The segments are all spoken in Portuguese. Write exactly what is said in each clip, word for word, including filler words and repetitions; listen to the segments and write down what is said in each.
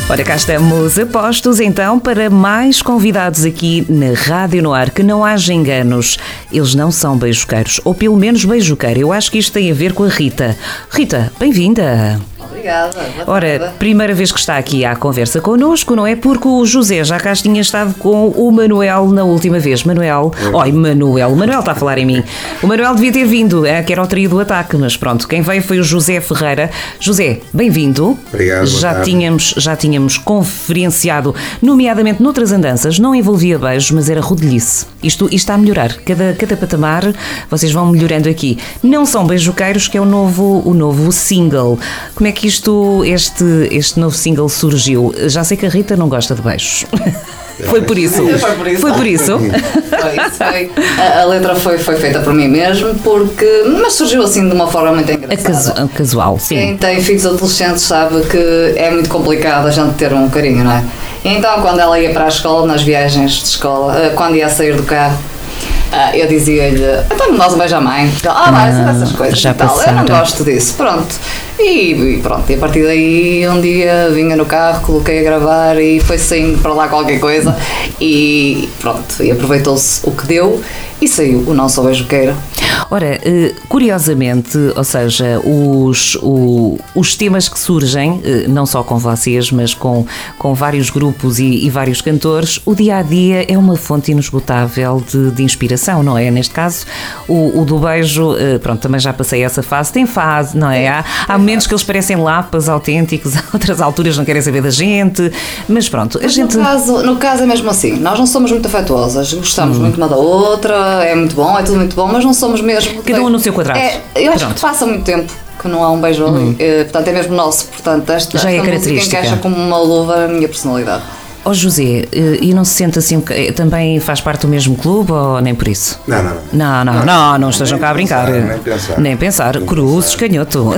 Ora, cá estamos apostos então para mais convidados aqui na Rádio no Ar. Que não haja enganos, eles não são beijoqueiros, ou pelo menos beijoqueiro. Eu acho que isto tem a ver com a Rita. Rita, bem-vinda. Obrigada. Ora, primeira vez que está aqui à conversa connosco, não é? Porque o José já cá tinha estado com o Manuel na última vez. Manuel, oi, Manuel, o Manuel está a falar em mim. O Manuel devia ter vindo, é, que era o trio do ataque, mas pronto, quem veio foi o José Ferreira. José, bem-vindo. Obrigado. Já tínhamos, já tínhamos conferenciado, nomeadamente noutras andanças, não envolvia beijos, mas era rodelhice. Isto, isto está a melhorar, cada, cada patamar vocês vão melhorando aqui. Não são beijoqueiros, que é o novo, o novo single. Como é que isto, este, este novo single surgiu? Já sei que a Rita não gosta de beijos. Foi por isso. Foi por isso. Foi por isso. Foi isso, foi. A, a letra foi, foi feita por mim mesmo, porque, mas surgiu assim de uma forma muito engraçada. A casual, sim. Quem tem filhos adolescentes sabe que é muito complicado a gente ter um carinho, não é? E então, quando ela ia para a escola, nas viagens de escola, quando ia sair do carro, eu dizia-lhe, então nós um beijo à mãe. Ah, vai, ah, essas coisas já e tal. passaram. Eu não gosto disso, pronto. E, e pronto, e a partir daí um dia vinha no carro, coloquei a gravar e foi saindo para lá qualquer coisa e pronto, e aproveitou-se o que deu e saiu o Não Sou Beijoqueira. Ora, curiosamente, ou seja, os, o, os temas que surgem, não só com vocês, mas com, com vários grupos e, e vários cantores, o dia-a-dia é uma fonte inesgotável de, de inspiração, não é? Neste caso, o, o do beijo, pronto, também já passei essa fase, tem fase, não é? Há, há momentos que eles parecem lapas autênticos, a outras alturas não querem saber da gente, mas pronto, a mas gente... No caso, no caso é mesmo assim, nós não somos muito afetuosas, gostamos hum. muito uma da outra, é muito bom, é tudo muito bom, mas não somos mesmo... Cada um no seu quadrado. É, eu acho Pronto. que passa muito tempo que não há um beijo ali, hum. é, portanto é mesmo nosso, portanto esta, já é esta música encaixa como uma luva na minha personalidade. Ó oh, José, e não se sente assim, também faz parte do mesmo clube ou nem por isso? Não, não, não. Não, não, não, não, não estejam cá a brincar. Pensar, nem pensar. Nem pensar, nem cruzes, pensar. Canhoto.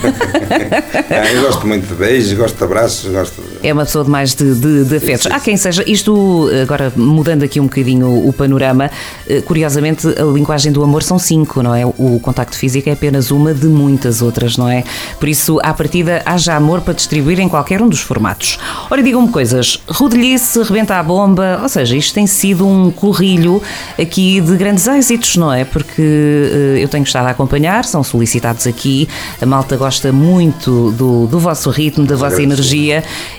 É, eu gosto muito de beijos, gosto de abraços, gosto de... É uma pessoa de mais de, de, de afetos. Sim, sim. Há quem seja, isto, agora mudando aqui um bocadinho o panorama, curiosamente a linguagem do amor são cinco, não é? O contacto físico é apenas uma de muitas outras, não é? Por isso, à partida, haja amor para distribuir em qualquer um dos formatos. Ora, digam-me coisas, rodelhice, rebenta a bomba, ou seja, isto tem sido um corrilho aqui de grandes êxitos, não é? Porque uh, eu tenho estado a acompanhar, são solicitados aqui, a malta gosta muito do, do vosso ritmo, da vossa energia.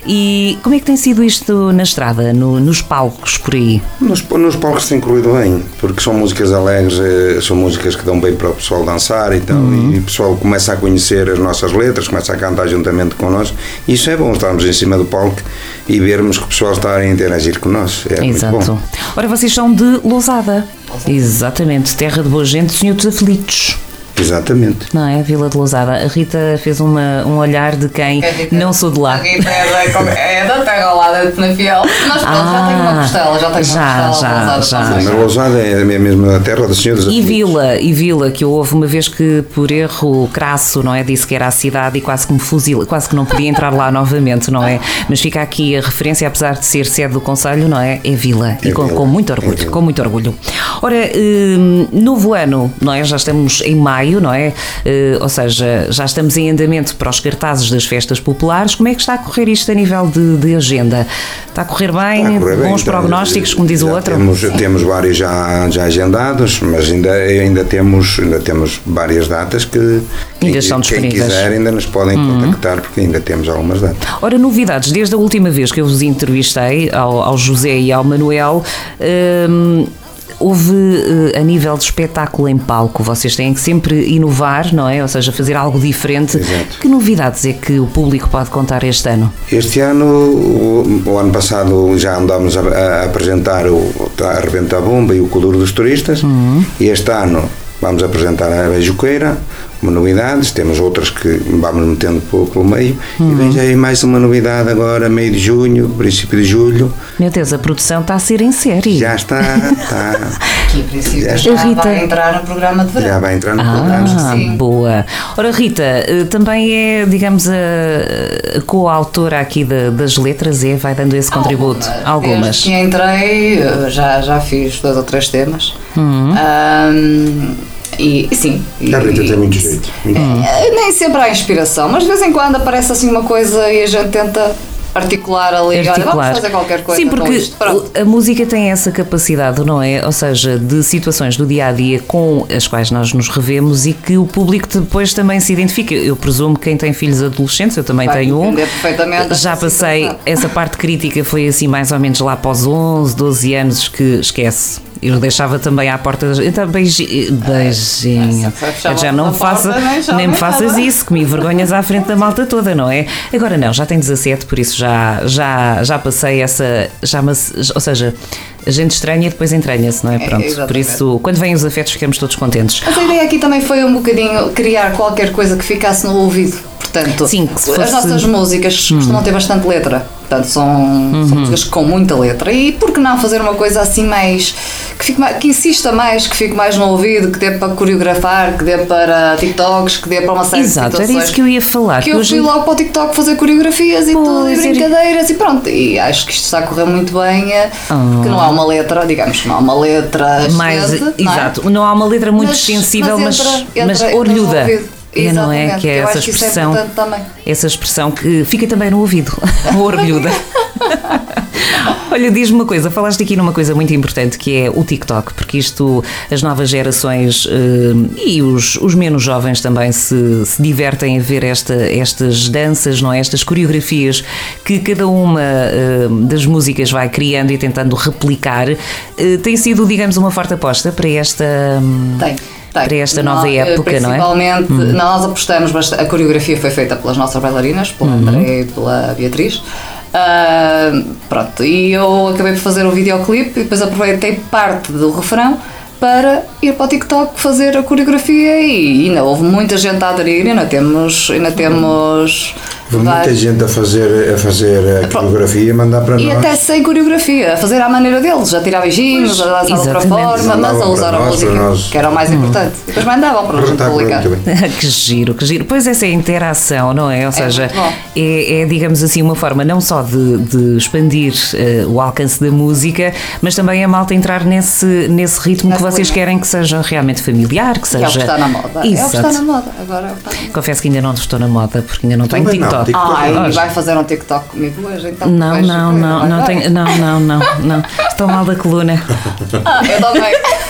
E como é que tem sido isto na estrada, no, nos palcos por aí? Nos, nos palcos tem corrido bem, porque são músicas alegres, são músicas que dão bem para o pessoal dançar e tal, uhum. e o pessoal começa a conhecer as nossas letras, começa a cantar juntamente connosco. Isso é bom, estarmos em cima do palco e vermos que o pessoal está a interagir com nós. É Exato. Muito bom. Ora, vocês são de Lousada. Exatamente, terra de boa gente, Senhor dos Aflitos. Exatamente. Não é? Vila de Lousada. A Rita fez uma, um olhar de quem é, não sou de lá. Aqui é, é da terra ao lado de Penafiel. Mas pronto, ah, já tenho uma costela, já tenho já, uma costela. Já, já, Mas Lousada é mesmo a terra do Senhor dos Aflitos. E Vila, e Vila, que eu houve uma vez que por erro crasso, não é? Disse que era a cidade e quase que me fuzila, quase que não podia entrar lá novamente, não é? Mas fica aqui a referência, apesar de ser sede do Conselho, não é? É Vila. E é com, Vila. com muito orgulho, é com muito orgulho. Ora, hum, novo ano, não é? Já estamos em maio, não é? Uh, ou seja, já estamos em andamento para os cartazes das festas populares. Como é que está a correr isto a nível de, de agenda? Está a correr bem? A correr bons bem, prognósticos, como diz o outro? Temos, temos vários já, já agendados, mas ainda, ainda, temos, ainda temos várias datas que ainda quem, estão disponíveis. Quem quiser ainda nos podem uhum. contactar, porque ainda temos algumas datas. Ora, novidades, desde a última vez que eu vos entrevistei, ao, ao José e ao Manuel, hum, houve, a nível de espetáculo em palco, vocês têm que sempre inovar, não é? Ou seja, fazer algo diferente. Exato. Que novidades é que o público pode contar este ano? Este ano, o, o ano passado já andámos a, a apresentar o a Rebenta a Bomba e o Color dos Turistas, uhum. e este ano vamos apresentar a Beijoqueira, uma novidades, temos outras que vamos metendo pelo meio, uhum. e vem já aí mais uma novidade agora, meio de junho, princípio de julho. Meu Deus, a produção está a ser em série. Já está, está. Que em princípio já, já Rita... vai entrar no programa de verão. Já vai entrar no ah, programa. Sim. Boa. Ora, Rita, também é, digamos, a, a coautora aqui de, das letras, é? Vai dando esse contributo? Algumas. Algumas. Desde que entrei, já, já fiz dois ou três temas. Uhum. Um, E sim. A Rita tem muito jeito. Muito é, nem sempre há inspiração, mas de vez em quando aparece assim uma coisa e a gente tenta articular ali, olha, vamos fazer qualquer coisa. Sim, porque com isto. Pronto. a música tem essa capacidade, não é? Ou seja, de situações do dia a dia com as quais nós nos revemos e que o público depois também se identifica. Eu presumo que quem tem filhos adolescentes, eu também Vai tenho um, perfeitamente já passei, situação. essa parte crítica foi assim mais ou menos lá para os onze, doze anos que esquece. Eu deixava também à porta. Então, beijinho. beijinho. É, já não faça, porta, nem me faças nada. Isso, que me envergonhas à frente da malta toda, não é? Agora não, já tenho dezassete, por isso já, já, já passei essa. Já me, ou seja, a gente estranha e depois entranha-se, não é? Pronto. É, por isso, quando vêm os afetos, ficamos todos contentes. Mas a ideia aqui também foi um bocadinho criar qualquer coisa que ficasse no ouvido. Portanto, sim, fosse... as nossas músicas hum. costumam ter bastante letra. Portanto, são, uhum. são músicas com muita letra. E por que não fazer uma coisa assim mais que, fique mais, que insista mais, que fique mais no ouvido, que dê para coreografar, que dê para TikToks, que dê para uma série Exato, de situações. Era isso que eu ia falar. Que eu hoje... fui logo para o TikTok fazer coreografias e pois, tudo, e brincadeiras, e pronto. E acho que isto está a correr muito bem, oh. que não há uma letra, digamos que não há uma letra mais, excelente, exato, não, é? não há uma letra muito mas, extensível, mas, entra, mas, entra, mas orlhuda. É, não é? Que é essa expressão, é essa expressão que fica também no ouvido, orlhuda. Olha, diz-me uma coisa, falaste aqui numa coisa muito importante que é o TikTok, porque isto, as novas gerações uh, e os, os menos jovens também se, se divertem a ver esta, estas danças, não é? Estas coreografias que cada uma uh, das músicas vai criando e tentando replicar. Uh, tem sido, digamos, uma forte aposta para esta... Um, tem. Para esta nova nós, época, não é? Principalmente, hum. nós apostamos bastante. A coreografia foi feita pelas nossas bailarinas, pela uhum. André e pela Beatriz. Uh, pronto, e eu acabei por fazer o videoclipe e depois aproveitei parte do refrão para ir para o TikTok fazer a coreografia e ainda houve muita gente a aderir, ainda temos, ainda temos houve muita gente a fazer, a fazer a coreografia e mandar para e nós. E até sem coreografia, a fazer à maneira deles, a tirar beijinhos, pois, a dançar de outra forma, mas a usar a nós, música, nós. Que era o mais importante. Hum. E depois mandavam para a gente publicar. Que giro, que giro. Pois essa é a interação, não é? Ou seja, é, é digamos assim uma forma não só de, de expandir uh, o alcance da música, mas também a malta entrar nesse, nesse ritmo Nessa que vocês linha. Querem que seja realmente familiar, que seja... É o que está na moda. Exato. É o que está na moda. Agora é o que está na moda. Confesso que ainda não estou na moda, porque ainda não tenho Também TikTok. Não, TikTok. Ai, vai fazer um TikTok comigo hoje, então. Não, não, não, não, não, tenho, não, não, não, não. Estou mal da coluna. Ah, eu também.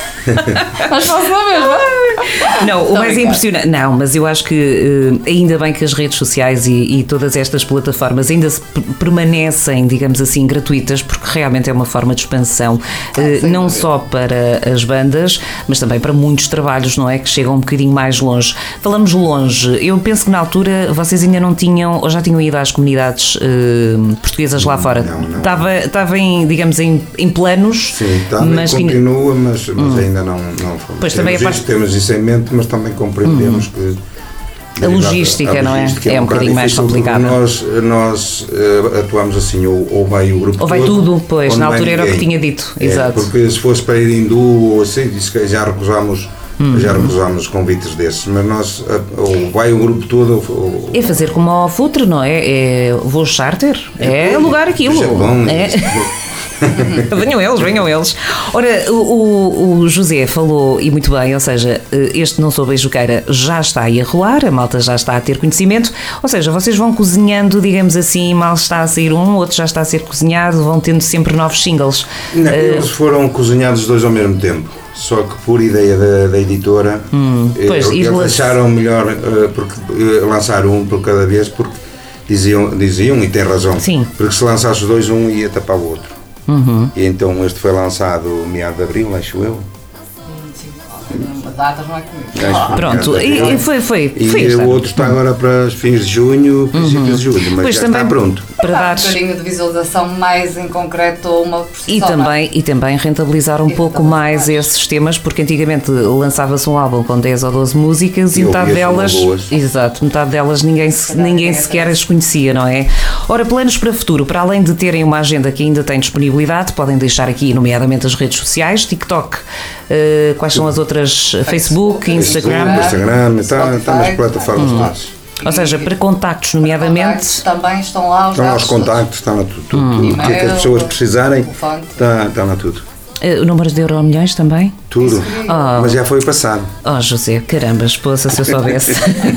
Mas faço a mesma. Não, o mais impressionante. Não, mas eu acho que uh, ainda bem que as redes sociais e, e todas estas plataformas ainda se permanecem, digamos assim, gratuitas, porque realmente é uma forma de expansão, uh, não só para as bandas, mas também para muitos trabalhos, não é? Que chegam um bocadinho mais longe. Falamos longe, eu penso que na altura vocês ainda não tinham, ou já tinham ido às comunidades uh, portuguesas lá fora. Não, não. Estava, estava em, digamos, em, em planos. Sim, está, mas continua, tinha... mas, mas hum. ainda não, não fomos. Pois, temos, também isso, parte... temos isso em mente, mas também compreendemos hum. que a logística, a não é? É um, um bocadinho mais complicado. Nós, nós uh, atuamos assim, ou, ou vai o grupo ou vai todo, tudo, pois, na altura era o que tinha dito. É, exato. Porque se fosse para ir em duo ou assim, disse que já recusámos. Hum. Já recusámos convites desses, mas nós, ou vai o grupo todo. Ou, é fazer como ao Futre, não é? É voo charter, é, é alugar aquilo. É. Venham eles, venham eles. Ora, o, o José falou, e muito bem, ou seja, este Não Sou Beijoqueira já está aí a rolar, a malta já está a ter conhecimento, ou seja, vocês vão cozinhando, digamos assim, mal está a sair um, outro já está a ser cozinhado, vão tendo sempre novos singles. Não, eles foram cozinhados dois ao mesmo tempo. Só que por ideia da, da editora, hum, pois, eles acharam melhor uh, porque, uh, lançar um por cada vez, porque diziam, diziam e tem razão, sim. Porque se lançasse os dois, um ia tapar o outro. Uhum. E então este foi lançado meado de abril, acho eu. Datas não é comigo. Ah, pronto, e foi, foi, e foi o outro está agora para os fins de junho, princípios uhum. de julho, mas pois já também está pronto. Para dar um bocadinho de visualização mais em concreto uma precisão. E também, e também rentabilizar um e pouco mais, mais esses temas, porque antigamente lançava-se um álbum com dez ou doze músicas e, e metade delas, exato, metade delas ninguém, se, ninguém sequer as conhecia, não é? Ora, planos para o futuro, para além de terem uma agenda que ainda tem disponibilidade, podem deixar aqui, nomeadamente as redes sociais, TikTok, uh, quais são as outras, Facebook, Instagram, Instagram, está, está nas plataformas hum. todas. Ou seja, para contactos, nomeadamente. Também estão lá os Estão lá os contactos, está lá tudo. tudo, hum. tudo. O que é que as pessoas precisarem, está, está lá tudo. Uh, o número de Euromilhões também? Tudo. Oh. Mas já foi passado. Oh, José, caramba, esposa, se eu soubesse.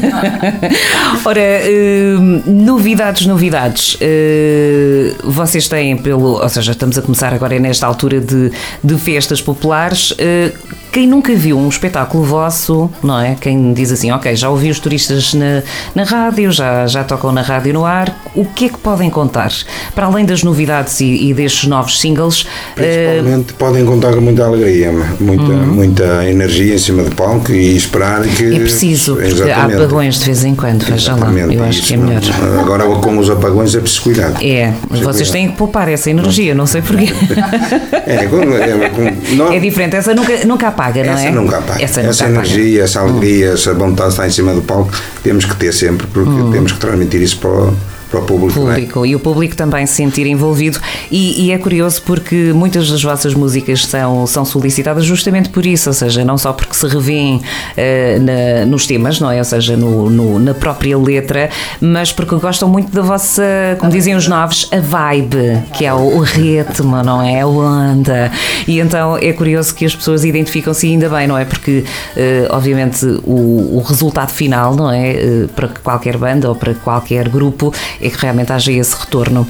Ora, uh, novidades, novidades. Uh, vocês têm pelo... Ou seja, estamos a começar agora nesta altura de, de festas populares. Uh, quem nunca viu um espetáculo vosso, não é? Quem diz assim, ok, já ouvi os turistas na, na rádio, já, já tocam na rádio no ar, o que é que podem contar? Para além das novidades e, e destes novos singles... Principalmente uh, podem contar com muita alegria, muita, uhum. muita energia em cima do palco e esperar que... É preciso, porque exatamente. Há apagões de vez em quando, veja lá, eu acho que é melhor. Não, agora com os apagões é preciso cuidar. É, mas vocês têm que poupar essa energia, não, não sei porquê. É, é, é, não, é diferente, essa nunca, nunca apaga, não essa é? Nunca apaga. Essa, nunca essa apaga. energia, essa alegria, hum. essa vontade de estar em cima do palco, temos que ter sempre, porque hum. temos que transmitir isso para o, para o público. público e o público também se sentir envolvido e, e é curioso porque muitas das vossas músicas são, são solicitadas justamente por isso, ou seja, não só porque se revêem uh, na, nos temas, não é? Ou seja, no, no, na própria letra, mas porque gostam muito da vossa, como dizem os novos, a vibe, que é o, o ritmo, não é? A onda. E então é curioso que as pessoas identificam-se ainda bem, não é? Porque uh, obviamente o, o resultado final, não é? Uh, para qualquer banda ou para qualquer grupo é que realmente haja esse retorno.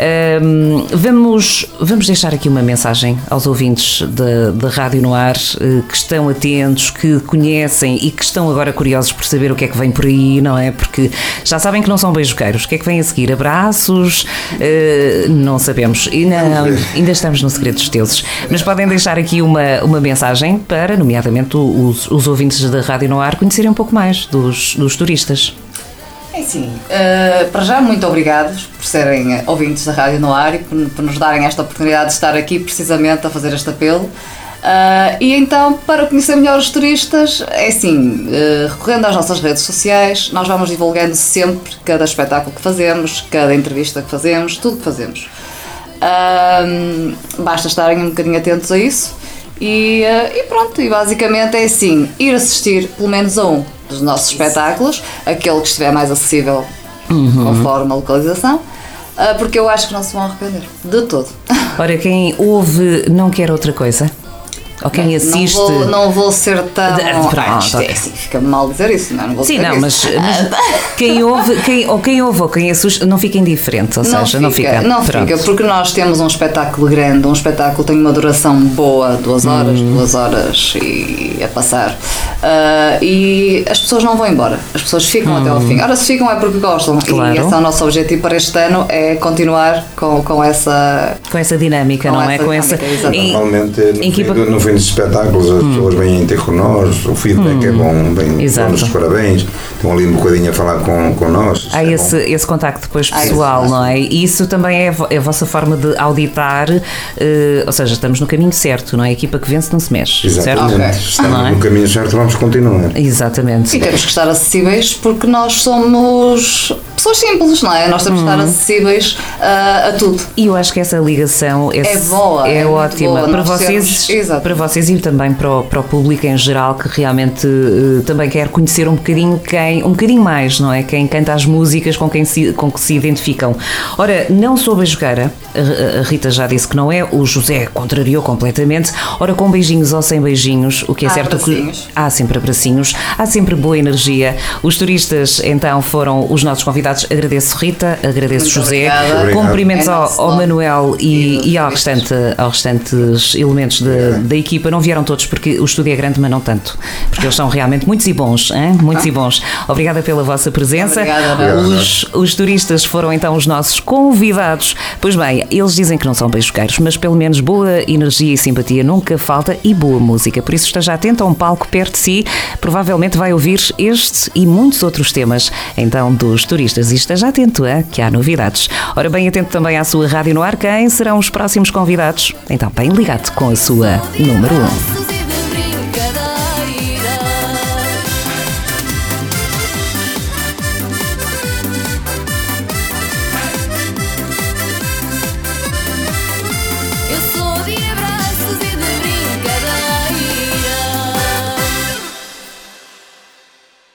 Um, vamos, vamos deixar aqui uma mensagem aos ouvintes da Rádio no Ar uh, que estão atentos, que conhecem e que estão agora curiosos por saber o que é que vem por aí, não é? Porque já sabem que não são beijoqueiros. O que é que vem a seguir? Abraços? Uh, não sabemos. E não, ainda estamos no segredo dos deuses. Mas podem deixar aqui uma, uma mensagem para, nomeadamente, os, os ouvintes da Rádio no Ar conhecerem um pouco mais dos, dos turistas. É sim, uh, para já muito obrigados por serem ouvintes da Rádio no Ar e por, por nos darem esta oportunidade de estar aqui precisamente a fazer este apelo. Uh, e então, para conhecer melhor os turistas, é assim, uh, recorrendo às nossas redes sociais, nós vamos divulgando sempre cada espetáculo que fazemos, cada entrevista que fazemos, tudo que fazemos. Uh, basta estarem um bocadinho atentos a isso e, uh, e pronto, e basicamente é assim, ir assistir pelo menos a um dos nossos espetáculos, aquele que estiver mais acessível uhum. conforme a localização, porque eu acho que não se vão arrepender de todo. Ora, quem ouve não quer outra coisa? Ou quem assiste... Não vou, não vou ser tão... De, de, pronto, ah, okay. é assim, fica mal dizer isso, não, não vou Sim, dizer não, isso. mas, mas quem ouve, quem, ou quem ouve ou quem assusta, não fica indiferente, ou não seja, fica, não fica... Não pronto. fica, porque nós temos um espetáculo grande, um espetáculo que tem uma duração boa, duas horas, hum. duas horas e a passar. Uh, e as pessoas não vão embora, as pessoas ficam hum. até ao fim. Ora, se ficam é porque gostam, claro. E esse é o nosso objetivo para este ano, é continuar com, com essa... Com essa dinâmica, com não essa é? Com dinâmica, essa... E, normalmente, no, equipa... fim, no fim dos espetáculos, as hum. pessoas vêm ter connosco, o feedback hum. é bom, vêm dão-nos os parabéns, estão ali um bocadinho a falar com, com nós. Há é esse, esse contacto depois pessoal, ah, não é? E isso também é a vossa forma de auditar, uh, ou seja, estamos no caminho certo, não é? A equipa que vence não se mexe, exatamente. Certo? Okay. Estamos é? no caminho certo, vamos continuar. Exatamente. E temos que estar acessíveis porque nós somos pessoas simples, não é? Nós temos hum. que estar acessíveis uh, a tudo. E eu acho que essa ligação é, é boa, é, é ótima boa. para vocês, para vocês e também para o, para o público em geral que realmente uh, também quer conhecer um bocadinho quem, um bocadinho mais, não é? Quem canta as músicas com quem se, com que se identificam. Ora, não sou beijoqueira, a, a Rita já disse que não é, o José contrariou completamente. Ora, com beijinhos ou sem beijinhos, o que é há certo abracinhos. que há sempre abracinhos, há sempre boa energia. Os turistas então foram os nossos convidados. Agradeço Rita, agradeço muito José, obrigada. Cumprimentos é ao, ao Manuel e, e ao restante, aos restantes elementos de, da equipa. Não vieram todos porque o estúdio é grande, mas não tanto, porque eles são realmente muitos e bons, hein? muitos ah. e bons. Obrigada pela vossa presença. Obrigada, os, os turistas foram então os nossos convidados. Pois bem, eles dizem que não são beijoqueiros, mas pelo menos boa energia e simpatia nunca falta e boa música. Por isso esteja atento a um palco perto de si, provavelmente vai ouvir este e muitos outros temas então dos turistas. E esteja atento a que há novidades. Ora bem, atento também à sua Rádio no Ar. Quem serão os próximos convidados? Então, bem ligado com a sua número um.